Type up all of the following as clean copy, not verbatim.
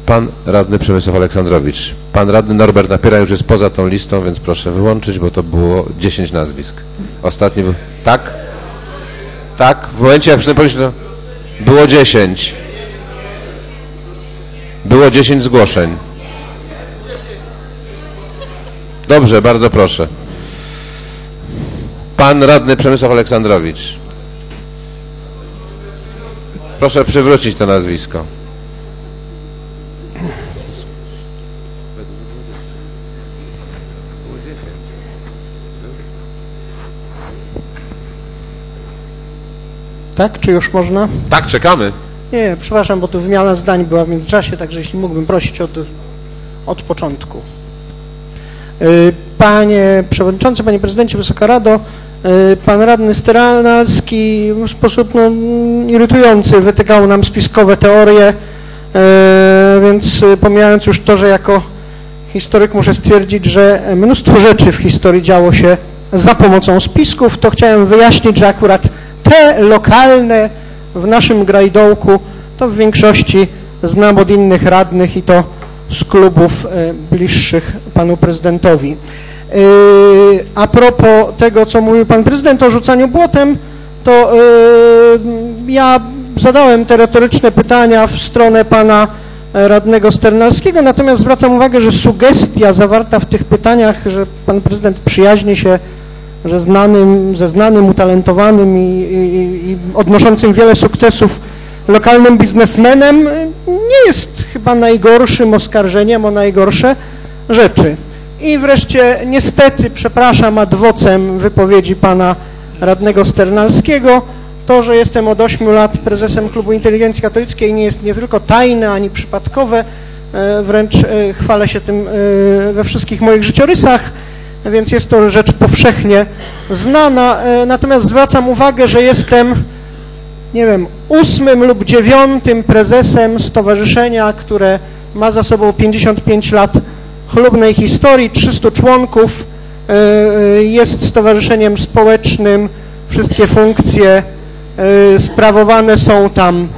Pan radny Przemysław Aleksandrowicz. Pan radny Norbert Napiera już jest poza tą listą, więc proszę wyłączyć, bo to było 10 nazwisk. Ostatni był... Tak? Tak? W momencie jak przystąpiliśmy to... Było 10. Było 10 zgłoszeń. Dobrze, bardzo proszę. Pan radny Przemysław Aleksandrowicz. Proszę przywrócić to nazwisko. Tak, czy już można? Tak, czekamy. Nie, przepraszam, bo tu wymiana zdań była w międzyczasie, także jeśli mógłbym prosić od początku. Panie Przewodniczący, Panie Prezydencie, Wysoka Rado, Pan Radny Sternalski w sposób irytujący wytykał nam spiskowe teorie, więc pomijając już to, że jako historyk muszę stwierdzić, że mnóstwo rzeczy w historii działo się za pomocą spisków, to chciałem wyjaśnić, że akurat te lokalne w naszym Grajdołku to w większości znam od innych radnych i to z klubów bliższych panu prezydentowi. A propos tego, co mówił pan prezydent o rzucaniu błotem, to ja zadałem te retoryczne pytania w stronę pana radnego Sternalskiego, natomiast zwracam uwagę, że sugestia zawarta w tych pytaniach, że pan prezydent przyjaźni się ze znanym, utalentowanym i odnoszącym wiele sukcesów lokalnym biznesmenem, nie jest chyba najgorszym oskarżeniem o najgorsze rzeczy. I wreszcie niestety, przepraszam ad vocem wypowiedzi pana radnego Sternalskiego, to, że jestem od 8 lat prezesem Klubu Inteligencji Katolickiej, nie jest nie tylko tajne, ani przypadkowe, wręcz chwalę się tym we wszystkich moich życiorysach, więc jest to rzecz powszechnie znana. Natomiast zwracam uwagę, że jestem, nie wiem, 8. lub 9. prezesem stowarzyszenia, które ma za sobą 55 lat chlubnej historii, 300 członków, jest stowarzyszeniem społecznym, wszystkie funkcje sprawowane są tam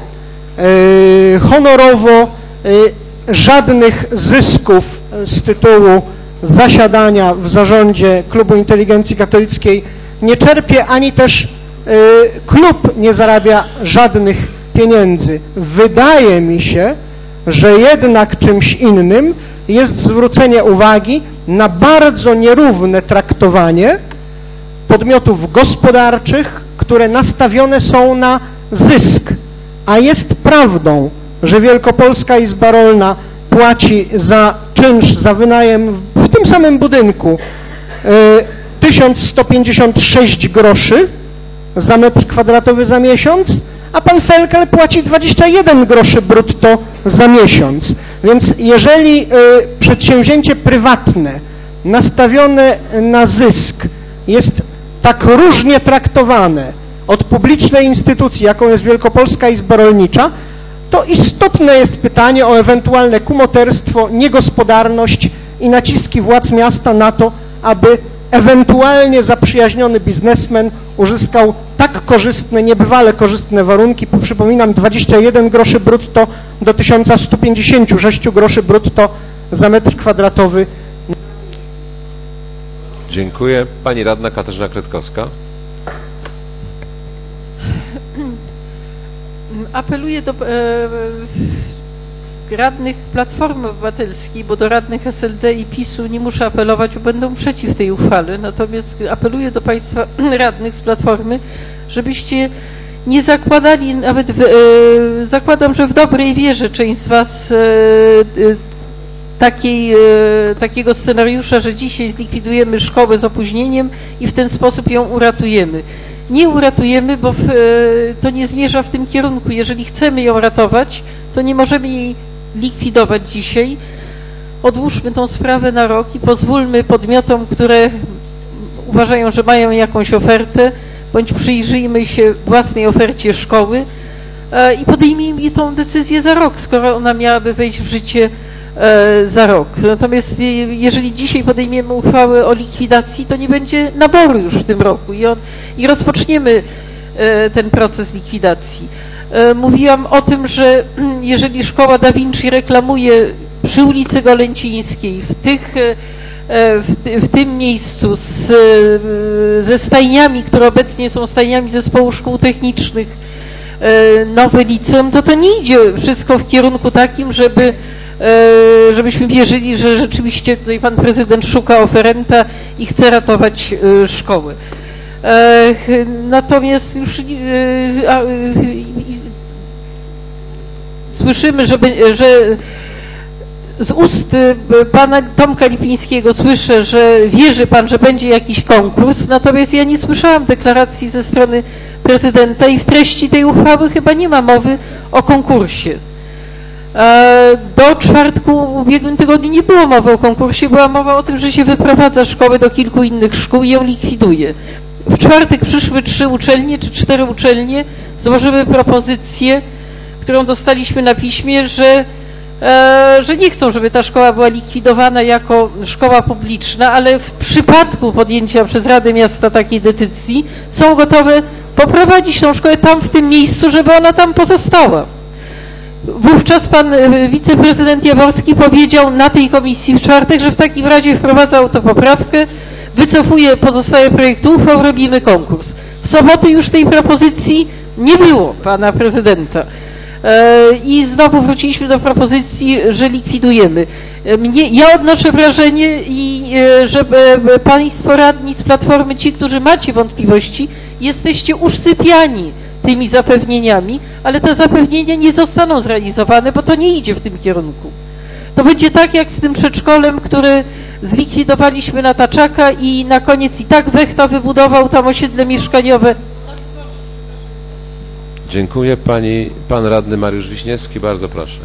honorowo, żadnych zysków z tytułu zasiadania w zarządzie Klubu Inteligencji Katolickiej nie czerpie, ani też klub nie zarabia żadnych pieniędzy. Wydaje mi się, że jednak czymś innym jest zwrócenie uwagi na bardzo nierówne traktowanie podmiotów gospodarczych, które nastawione są na zysk, a jest prawdą, że Wielkopolska Izba Rolna płaci za czynsz, za wynajem w tym samym budynku 1156 groszy za metr kwadratowy za miesiąc, a pan Felkel płaci 21 groszy brutto za miesiąc. Więc jeżeli przedsięwzięcie prywatne nastawione na zysk jest tak różnie traktowane od publicznej instytucji, jaką jest Wielkopolska Izba Rolnicza, to istotne jest pytanie o ewentualne kumoterstwo, niegospodarność i naciski władz miasta na to, aby ewentualnie zaprzyjaźniony biznesmen uzyskał tak korzystne, niebywale korzystne warunki, przypominam, 21 groszy brutto do 1156 groszy brutto za metr kwadratowy. Dziękuję. Pani radna Katarzyna Kretkowska. Apeluję do radnych Platformy Obywatelskiej, bo do radnych SLD i PiS-u nie muszę apelować, bo będą przeciw tej uchwale. Natomiast apeluję do państwa radnych z Platformy, żebyście nie zakładali, nawet zakładam, że w dobrej wierze część z was takiego scenariusza, że dzisiaj zlikwidujemy szkołę z opóźnieniem i w ten sposób ją uratujemy. Nie uratujemy, bo to nie zmierza w tym kierunku. Jeżeli chcemy ją ratować, to nie możemy jej likwidować dzisiaj. Odłóżmy tą sprawę na rok i pozwólmy podmiotom, które uważają, że mają jakąś ofertę, bądź przyjrzyjmy się własnej ofercie szkoły i podejmijmy tą decyzję za rok, skoro ona miałaby wejść w życie za rok. Natomiast jeżeli dzisiaj podejmiemy uchwałę o likwidacji, to nie będzie naboru już w tym roku i rozpoczniemy ten proces likwidacji. mówiłam o tym, że jeżeli szkoła Da Vinci reklamuje przy ulicy Golęcińskiej, w tym miejscu ze stajniami, które obecnie są stajniami Zespołu Szkół Technicznych, nowe liceum, to nie idzie wszystko w kierunku takim, żebyśmy wierzyli, że rzeczywiście tutaj pan prezydent szuka oferenta i chce ratować szkoły. Natomiast już słyszymy, że z ust pana Tomka Lipińskiego słyszę, że wierzy pan, że będzie jakiś konkurs, natomiast ja nie słyszałam deklaracji ze strony prezydenta i w treści tej uchwały chyba nie ma mowy o konkursie. Do czwartku w ubiegłym tygodniu nie było mowy o konkursie, była mowa o tym, że się wyprowadza szkołę do kilku innych szkół i ją likwiduje. W czwartek przyszły 3 uczelnie czy 4 uczelnie, złożyły propozycję, którą dostaliśmy na piśmie, że nie chcą, żeby ta szkoła była likwidowana jako szkoła publiczna, ale w przypadku podjęcia przez Radę Miasta takiej decyzji są gotowe poprowadzić tą szkołę tam, w tym miejscu, żeby ona tam pozostała. Wówczas pan wiceprezydent Jaworski powiedział na tej komisji w czwartek, że w takim razie wprowadza autopoprawkę, wycofuje pozostałe projekty uchwał, robimy konkurs. W sobotę już tej propozycji nie było pana prezydenta. I znowu wróciliśmy do propozycji, że likwidujemy. Ja odnoszę wrażenie, że państwo radni z Platformy, ci, którzy macie wątpliwości, jesteście usypiani tymi zapewnieniami, ale te zapewnienia nie zostaną zrealizowane, bo to nie idzie w tym kierunku. To będzie tak jak z tym przedszkolem, który zlikwidowaliśmy na Taczaka i na koniec i tak Wechta wybudował tam osiedle mieszkaniowe. Dziękuję. Pan radny Mariusz Wiśniewski, bardzo proszę.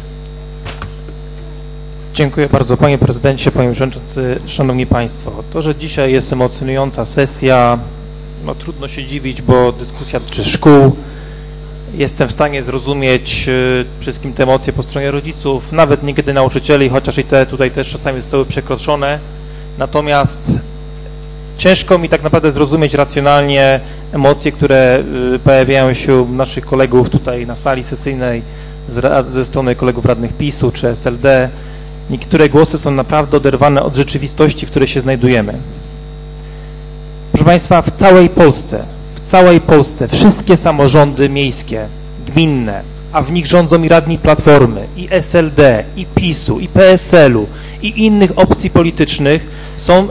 Dziękuję bardzo, panie prezydencie, panie przewodniczący, szanowni państwo. To, że dzisiaj jest emocjonująca sesja, no trudno się dziwić, bo dyskusja dotyczy szkół. Jestem w stanie zrozumieć wszystkim te emocje po stronie rodziców, nawet niekiedy nauczycieli, chociaż i te tutaj też czasami zostały przekroczone. Natomiast ciężko mi tak naprawdę zrozumieć racjonalnie emocje, które pojawiają się u naszych kolegów tutaj na sali sesyjnej ze strony kolegów radnych PiS-u czy SLD. Niektóre głosy są naprawdę oderwane od rzeczywistości, w której się znajdujemy. Proszę państwa, w całej Polsce wszystkie samorządy miejskie, gminne, a w nich rządzą i radni Platformy, i SLD, i PiS-u, i PSL-u, i innych opcji politycznych są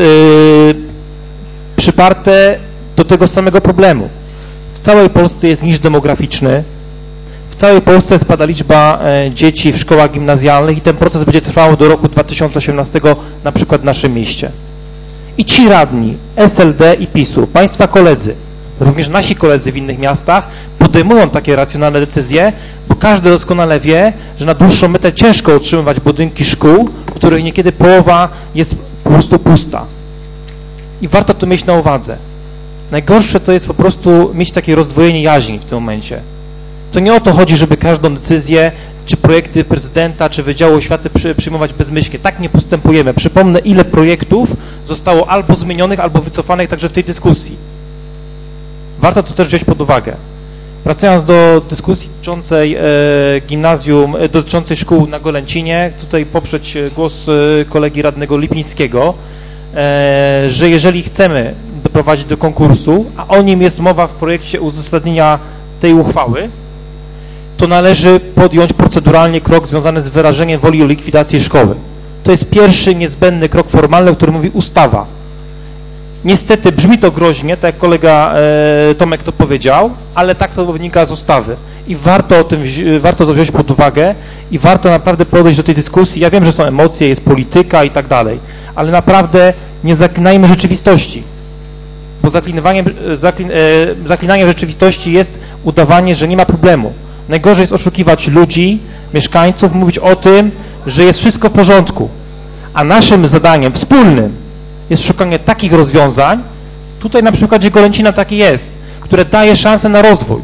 przyparte do tego samego problemu. W całej Polsce jest niż demograficzny, w całej Polsce spada liczba dzieci w szkołach gimnazjalnych i ten proces będzie trwał do roku 2018 na przykład w naszym mieście. I ci radni SLD i PiS-u, państwa koledzy, również nasi koledzy w innych miastach podejmują takie racjonalne decyzje, bo każdy doskonale wie, że na dłuższą metę ciężko utrzymywać budynki szkół, w których niekiedy połowa jest po prostu pusta. I warto to mieć na uwadze. Najgorsze to jest po prostu mieć takie rozdwojenie jaźni w tym momencie. To nie o to chodzi, żeby każdą decyzję, czy projekty prezydenta, czy Wydziału Oświaty przyjmować bezmyślnie. Tak nie postępujemy. Przypomnę, ile projektów zostało albo zmienionych, albo wycofanych także w tej dyskusji. Warto to też wziąć pod uwagę. Wracając do dyskusji dotyczącej gimnazjum, dotyczącej szkół na Golęcinie, tutaj poprzeć głos kolegi radnego Lipińskiego, że jeżeli chcemy doprowadzić do konkursu, a o nim jest mowa w projekcie uzasadnienia tej uchwały, to należy podjąć proceduralnie krok związany z wyrażeniem woli o likwidacji szkoły. To jest pierwszy niezbędny krok formalny, o którym mówi ustawa. Niestety brzmi to groźnie, tak jak kolega Tomek to powiedział, ale tak to wynika z ustawy. I warto to wziąć pod uwagę i warto naprawdę podejść do tej dyskusji. Ja wiem, że są emocje, jest polityka i tak dalej, ale naprawdę nie zaklinajmy rzeczywistości. Bo zaklinaniem rzeczywistości jest udawanie, że nie ma problemu. Najgorzej jest oszukiwać ludzi, mieszkańców, mówić o tym, że jest wszystko w porządku. A naszym zadaniem wspólnym jest szukanie takich rozwiązań, tutaj na przykładzie Golęcina taki jest, które daje szansę na rozwój.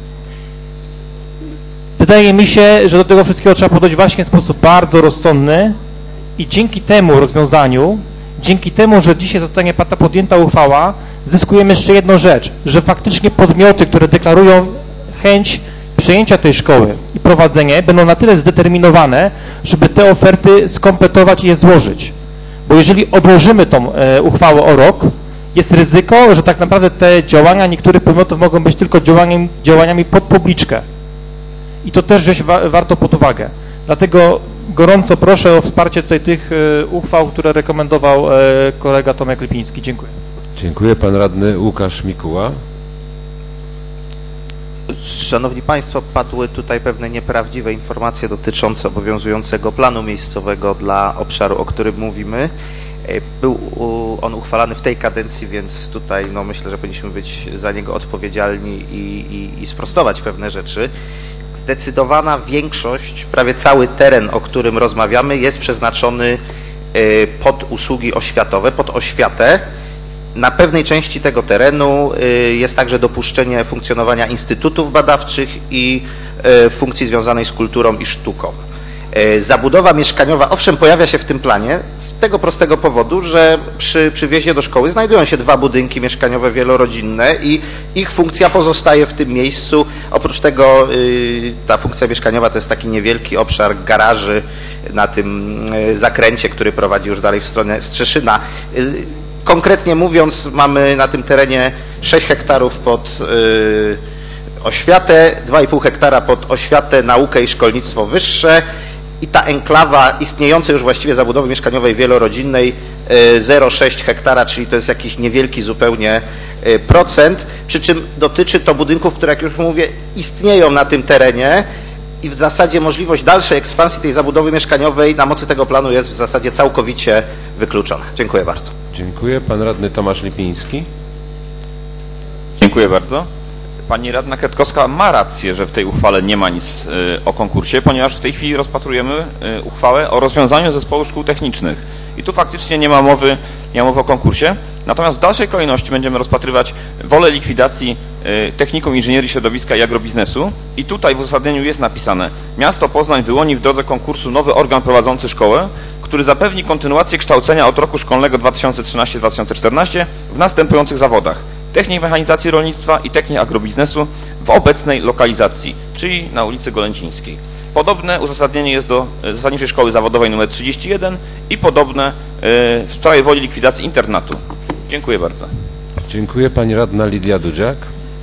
Wydaje mi się, że do tego wszystkiego trzeba podejść właśnie w sposób bardzo rozsądny i dzięki temu rozwiązaniu, dzięki temu, że dzisiaj zostanie podjęta uchwała, zyskujemy jeszcze jedną rzecz, że faktycznie podmioty, które deklarują chęć przejęcia tej szkoły i prowadzenie będą na tyle zdeterminowane, żeby te oferty skompletować i je złożyć. Bo jeżeli odłożymy tą uchwałę o rok, jest ryzyko, że tak naprawdę te działania niektórych podmiotów mogą być tylko działaniami pod publiczkę. I to też wziąć warto pod uwagę. Dlatego gorąco proszę o wsparcie tutaj tych uchwał, które rekomendował kolega Tomek Lipiński. Dziękuję. Dziękuję. Pan radny Łukasz Mikuła. Szanowni Państwo, padły tutaj pewne nieprawdziwe informacje dotyczące obowiązującego planu miejscowego dla obszaru, o którym mówimy. Był on uchwalany w tej kadencji, więc tutaj no, myślę, że powinniśmy być za niego odpowiedzialni i sprostować pewne rzeczy. Zdecydowana większość, prawie cały teren, o którym rozmawiamy, jest przeznaczony pod usługi oświatowe, pod oświatę. Na pewnej części tego terenu jest także dopuszczenie funkcjonowania instytutów badawczych i funkcji związanej z kulturą i sztuką. Zabudowa mieszkaniowa, owszem, pojawia się w tym planie z tego prostego powodu, że przy wjeździe do szkoły znajdują się 2 budynki mieszkaniowe wielorodzinne i ich funkcja pozostaje w tym miejscu. Oprócz tego ta funkcja mieszkaniowa to jest taki niewielki obszar garaży na tym zakręcie, który prowadzi już dalej w stronę Strzeszyna. Konkretnie mówiąc, mamy na tym terenie 6 hektarów pod oświatę, 2,5 hektara pod oświatę, naukę i szkolnictwo wyższe i ta enklawa istniejącej już właściwie zabudowy mieszkaniowej wielorodzinnej 0,6 hektara, czyli to jest jakiś niewielki zupełnie procent, przy czym dotyczy to budynków, które, jak już mówię, istnieją na tym terenie i w zasadzie możliwość dalszej ekspansji tej zabudowy mieszkaniowej na mocy tego planu jest w zasadzie całkowicie wykluczona. Dziękuję bardzo. Dziękuję. Pan radny Tomasz Lipiński. Dziękuję bardzo. Pani radna Kwiatkowska ma rację, że w tej uchwale nie ma nic o konkursie, ponieważ w tej chwili rozpatrujemy uchwałę o rozwiązaniu zespołu szkół technicznych. I tu faktycznie nie ma mowy o konkursie. Natomiast w dalszej kolejności będziemy rozpatrywać wolę likwidacji Technikum Inżynierii Środowiska i Agrobiznesu. I tutaj w uzasadnieniu jest napisane: miasto Poznań wyłoni w drodze konkursu nowy organ prowadzący szkołę, który zapewni kontynuację kształcenia od roku szkolnego 2013-2014 w następujących zawodach: technik mechanizacji rolnictwa i technik agrobiznesu w obecnej lokalizacji, czyli na ulicy Golęcińskiej. Podobne uzasadnienie jest do Zasadniczej Szkoły Zawodowej nr 31 i podobne w sprawie woli likwidacji internatu. Dziękuję bardzo. Dziękuję. Pani radna Lidia Dudziak.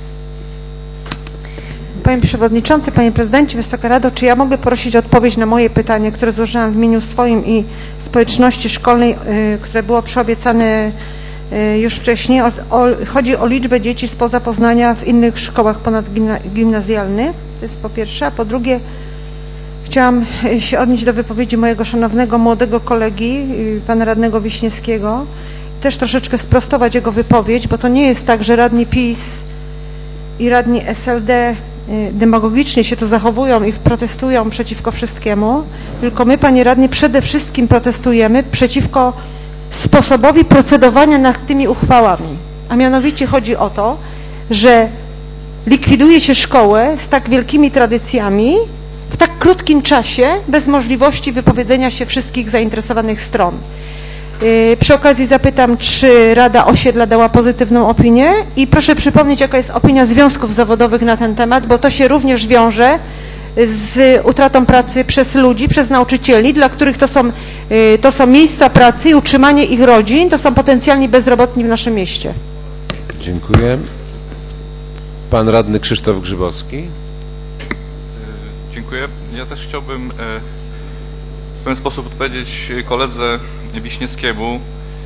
Panie Przewodniczący, Panie Prezydencie, Wysoka Rado, czy ja mogę prosić o odpowiedź na moje pytanie, które złożyłam w imieniu swoim i społeczności szkolnej, które było przyobiecane już wcześniej. Chodzi o liczbę dzieci spoza Poznania w innych szkołach ponadgimnazjalnych. To jest po pierwsze. A po drugie, chciałam się odnieść do wypowiedzi mojego szanownego młodego kolegi, pana radnego Wiśniewskiego. Też troszeczkę sprostować jego wypowiedź, bo to nie jest tak, że radni PiS i radni SLD demagogicznie się tu zachowują i protestują przeciwko wszystkiemu, tylko my, panie radni, przede wszystkim protestujemy przeciwko sposobowi procedowania nad tymi uchwałami. A mianowicie chodzi o to, że likwiduje się szkołę z tak wielkimi tradycjami w tak krótkim czasie, bez możliwości wypowiedzenia się wszystkich zainteresowanych stron. Przy okazji zapytam, czy Rada Osiedla dała pozytywną opinię i proszę przypomnieć, jaka jest opinia związków zawodowych na ten temat, bo to się również wiąże z utratą pracy przez ludzi, przez nauczycieli, dla których to są miejsca pracy i utrzymanie ich rodzin, to są potencjalni bezrobotni w naszym mieście. Dziękuję. Pan radny Krzysztof Grzybowski. Dziękuję. Ja też chciałbym w pewien sposób odpowiedzieć koledze Wiśniewskiemu,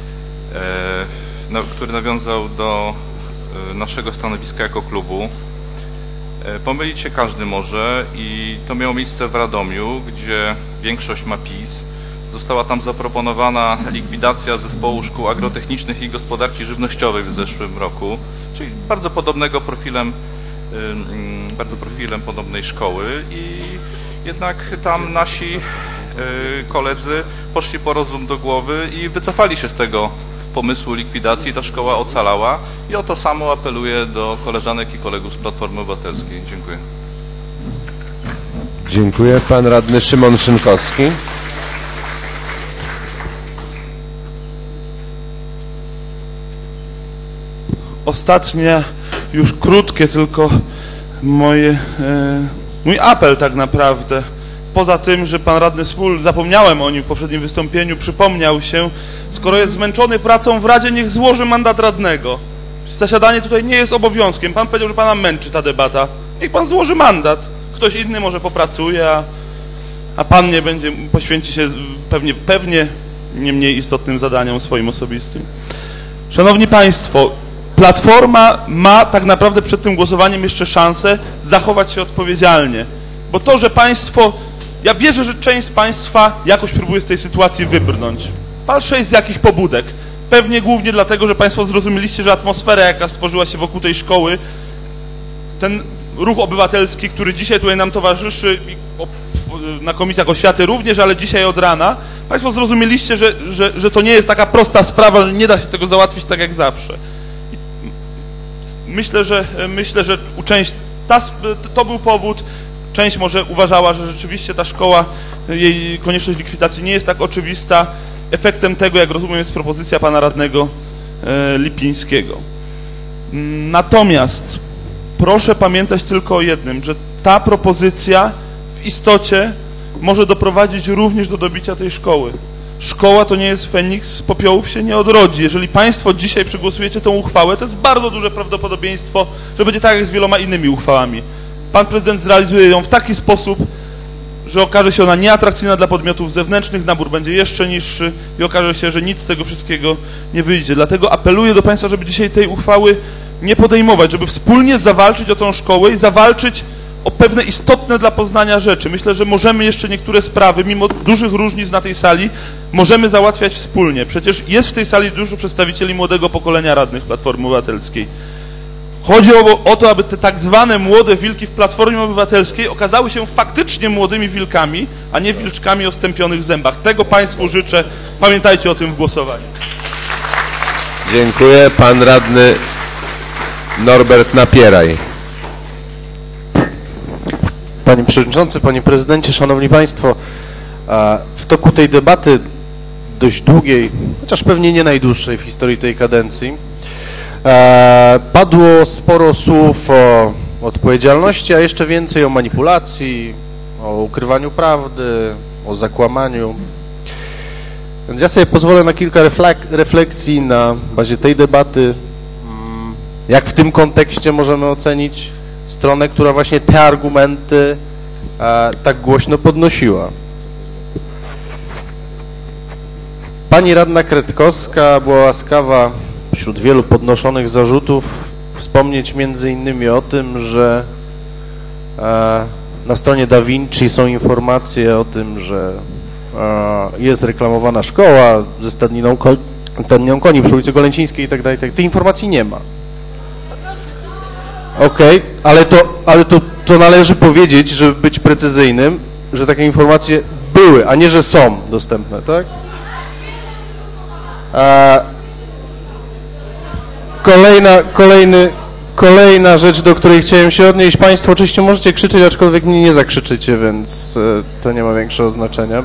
który nawiązał do naszego stanowiska jako klubu. Pomylić się każdy może i to miało miejsce w Radomiu, gdzie większość ma PiS. Została tam zaproponowana likwidacja zespołu szkół agrotechnicznych i gospodarki żywnościowej w zeszłym roku, czyli bardzo profilem podobnej szkoły i jednak tam nasi koledzy poszli po rozum do głowy i wycofali się z tego pomysłu likwidacji. Ta szkoła ocalała i o to samo apeluję do koleżanek i kolegów z Platformy Obywatelskiej. Dziękuję. Dziękuję. Pan radny Szymon Szynkowski. Ostatnie, już krótkie tylko moje mój apel tak naprawdę, poza tym, że pan radny Smul, zapomniałem o nim w poprzednim wystąpieniu, przypomniał się, skoro jest zmęczony pracą w Radzie, niech złoży mandat radnego. Zasiadanie tutaj nie jest obowiązkiem. Pan powiedział, że pana męczy ta debata. Niech pan złoży mandat. Ktoś inny może popracuje, a pan nie będzie, poświęci się pewnie nie mniej istotnym zadaniom swoim osobistym. Szanowni Państwo, Platforma ma tak naprawdę przed tym głosowaniem jeszcze szansę zachować się odpowiedzialnie. Bo to, że Państwo, ja wierzę, że część z Państwa jakoś próbuje z tej sytuacji wybrnąć. Patrzę z jakich pobudek. Pewnie głównie dlatego, że Państwo zrozumieliście, że atmosfera, jaka stworzyła się wokół tej szkoły, ten ruch obywatelski, który dzisiaj tutaj nam towarzyszy, na komisjach oświaty również, ale dzisiaj od rana, Państwo zrozumieliście, że to nie jest taka prosta sprawa, że nie da się tego załatwić tak jak zawsze. Myślę, że u części to był powód. Część może uważała, że rzeczywiście ta szkoła, jej konieczność likwidacji nie jest tak oczywista. Efektem tego, jak rozumiem, jest propozycja pana radnego Lipińskiego. Natomiast proszę pamiętać tylko o jednym, że ta propozycja w istocie może doprowadzić również do dobicia tej szkoły. Szkoła to nie jest Feniks, z popiołów się nie odrodzi. Jeżeli Państwo dzisiaj przegłosujecie tę uchwałę, to jest bardzo duże prawdopodobieństwo, że będzie tak jak z wieloma innymi uchwałami. Pan prezydent zrealizuje ją w taki sposób, że okaże się ona nieatrakcyjna dla podmiotów zewnętrznych, nabór będzie jeszcze niższy i okaże się, że nic z tego wszystkiego nie wyjdzie. Dlatego apeluję do Państwa, żeby dzisiaj tej uchwały nie podejmować, żeby wspólnie zawalczyć o tą szkołę i zawalczyć o pewne istotne dla Poznania rzeczy. Myślę, że możemy jeszcze niektóre sprawy, mimo dużych różnic na tej sali, możemy załatwiać wspólnie. Przecież jest w tej sali dużo przedstawicieli młodego pokolenia radnych Platformy Obywatelskiej. Chodzi o to, aby te tak zwane młode wilki w Platformie Obywatelskiej okazały się faktycznie młodymi wilkami, a nie wilczkami o stępionych zębach. Tego Państwu życzę. Pamiętajcie o tym w głosowaniu. Dziękuję. Pan radny Norbert Napieraj. Panie Przewodniczący, Panie Prezydencie, Szanowni Państwo, w toku tej debaty, dość długiej, chociaż pewnie nie najdłuższej w historii tej kadencji, padło sporo słów o odpowiedzialności, a jeszcze więcej o manipulacji, o ukrywaniu prawdy, o zakłamaniu. Więc ja sobie pozwolę na kilka refleksji na bazie tej debaty, jak w tym kontekście możemy ocenić stronę, która właśnie te argumenty tak głośno podnosiła. Pani radna Kretkowska była łaskawa wśród wielu podnoszonych zarzutów wspomnieć między innymi o tym, że na stronie Da Vinci są informacje o tym, że jest reklamowana szkoła ze stadniną koni przy ulicy Golęcińskiej i tak dalej. Tej informacji nie ma. Okej, ale to należy powiedzieć, żeby być precyzyjnym, że takie informacje były, a nie, że są dostępne, tak? Kolejna rzecz, do której chciałem się odnieść. Państwo oczywiście możecie krzyczeć, aczkolwiek mnie nie zakrzyczycie, więc to nie ma większego znaczenia.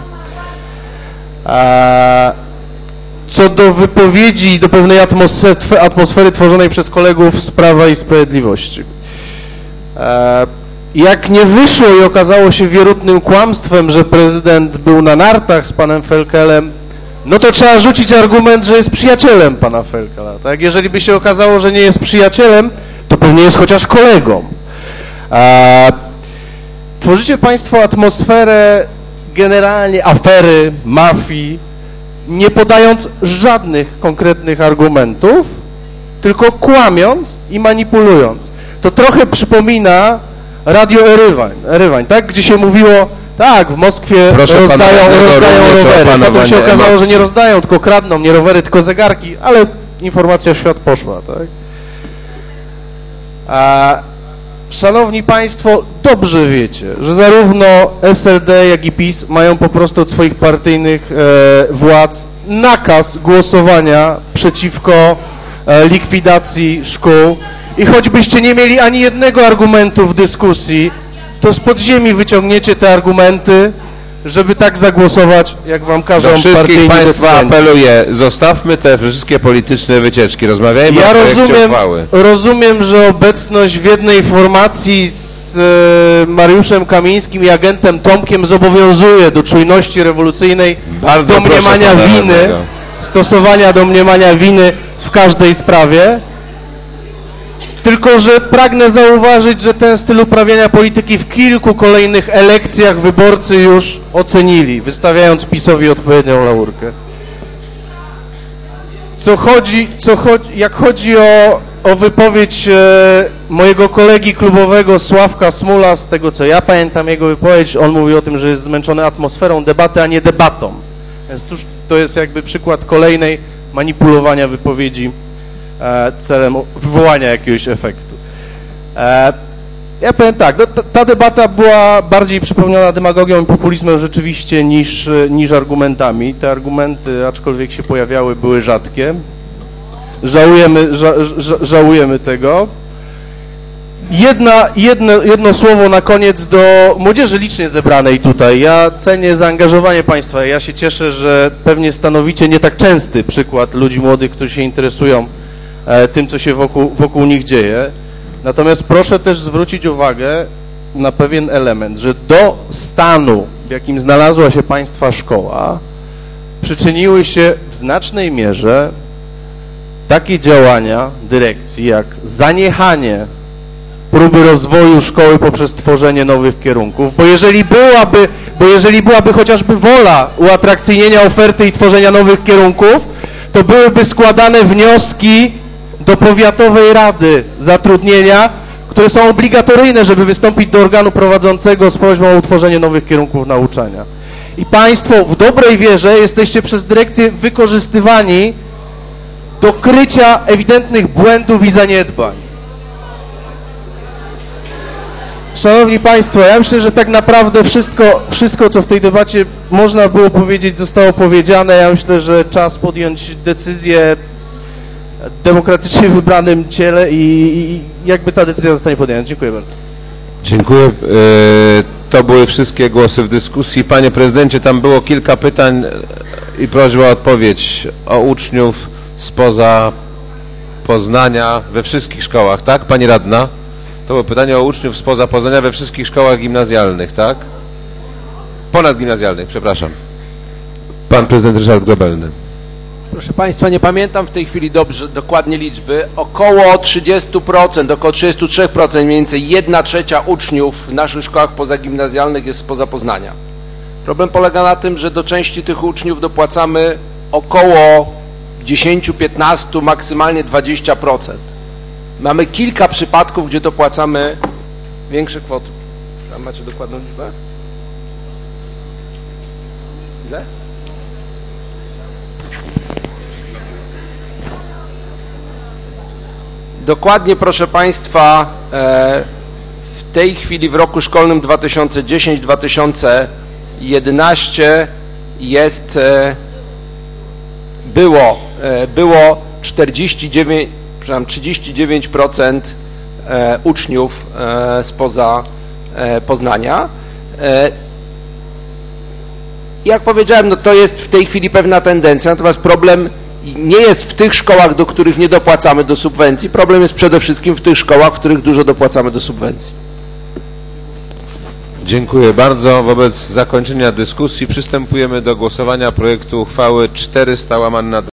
Co do wypowiedzi, do pewnej atmosfery tworzonej przez kolegów z Prawa i Sprawiedliwości. Jak nie wyszło i okazało się wierutnym kłamstwem, że prezydent był na nartach z panem Felkelem, no to trzeba rzucić argument, że jest przyjacielem pana Felkela, tak? Jeżeli by się okazało, że nie jest przyjacielem, to pewnie jest chociaż kolegą. Tworzycie państwo atmosferę generalnie afery, mafii, nie podając żadnych konkretnych argumentów, tylko kłamiąc i manipulując. To trochę przypomina Radio Erywań, tak? Gdzie się mówiło, tak, w Moskwie rozdają rowery. Potem się okazało, że nie rozdają, tylko kradną, nie rowery, tylko zegarki, ale informacja w świat poszła, tak? Szanowni Państwo, dobrze wiecie, że zarówno SLD, jak i PiS mają po prostu od swoich partyjnych władz nakaz głosowania przeciwko likwidacji szkół i choćbyście nie mieli ani jednego argumentu w dyskusji, to z podziemi wyciągniecie te argumenty, żeby tak zagłosować, jak wam każą partyjni decydenci. Do wszystkich Państwa apeluję, zostawmy te wszystkie polityczne wycieczki, rozmawiajmy o projekcie uchwały. Rozumiem, że obecność w jednej formacji z Mariuszem Kamińskim i agentem Tomkiem zobowiązuje do czujności rewolucyjnej, domniemania winy, stosowania domniemania winy w każdej sprawie. Tylko że pragnę zauważyć, że ten styl uprawiania polityki w kilku kolejnych elekcjach wyborcy już ocenili, wystawiając PiS-owi odpowiednią laurkę. Jak chodzi o wypowiedź mojego kolegi klubowego Sławka Smula, z tego co ja pamiętam jego wypowiedź, on mówi o tym, że jest zmęczony atmosferą debaty, a nie debatą. Więc to jest jakby przykład kolejnej manipulowania wypowiedzi celem wywołania jakiegoś efektu. Ja powiem tak, no, ta debata była bardziej przypełniona demagogią i populizmem rzeczywiście niż argumentami. Te argumenty, aczkolwiek się pojawiały, były rzadkie. Żałujemy tego. Jedno słowo na koniec do młodzieży licznie zebranej tutaj. Ja cenię zaangażowanie Państwa. Ja się cieszę, że pewnie stanowicie nie tak częsty przykład ludzi młodych, którzy się interesują tym, co się wokół nich dzieje. Natomiast proszę też zwrócić uwagę na pewien element, że do stanu, w jakim znalazła się Państwa szkoła, przyczyniły się w znacznej mierze takie działania dyrekcji, jak zaniechanie próby rozwoju szkoły poprzez tworzenie nowych kierunków, bo jeżeli byłaby chociażby wola uatrakcyjnienia oferty i tworzenia nowych kierunków, to byłyby składane wnioski do powiatowej rady zatrudnienia, które są obligatoryjne, żeby wystąpić do organu prowadzącego z prośbą o utworzenie nowych kierunków nauczania. I Państwo w dobrej wierze jesteście przez dyrekcję wykorzystywani do krycia ewidentnych błędów i zaniedbań. Szanowni Państwo, ja myślę, że tak naprawdę wszystko, co w tej debacie można było powiedzieć, zostało powiedziane. Ja myślę, że czas podjąć decyzję w demokratycznie wybranym ciele i jakby ta decyzja zostanie podjęta. Dziękuję bardzo. Dziękuję. To były wszystkie głosy w dyskusji. Panie prezydencie, tam było kilka pytań i prośba o odpowiedź o uczniów spoza Poznania we wszystkich szkołach, tak? Pani radna? To było pytanie o uczniów spoza Poznania we wszystkich szkołach gimnazjalnych, tak? Ponadgimnazjalnych, przepraszam. Pan prezydent Ryszard Grobelny. Proszę Państwa, nie pamiętam w tej chwili dokładnie liczby. Około 30%, około 33%, mniej więcej 1/3 uczniów w naszych szkołach pozagimnazjalnych jest spoza Poznania. Problem polega na tym, że do części tych uczniów dopłacamy około 10-15, maksymalnie 20%. Mamy kilka przypadków, gdzie dopłacamy większe kwoty. Tam macie dokładną liczbę? Ile? Dokładnie, proszę Państwa, w tej chwili w roku szkolnym 2010-2011 jest, było 39% uczniów spoza Poznania. Jak powiedziałem, no to jest w tej chwili pewna tendencja, natomiast problem nie jest w tych szkołach, do których nie dopłacamy do subwencji. Problem jest przede wszystkim w tych szkołach, w których dużo dopłacamy do subwencji. Dziękuję bardzo. Wobec zakończenia dyskusji przystępujemy do głosowania projektu uchwały 400/2.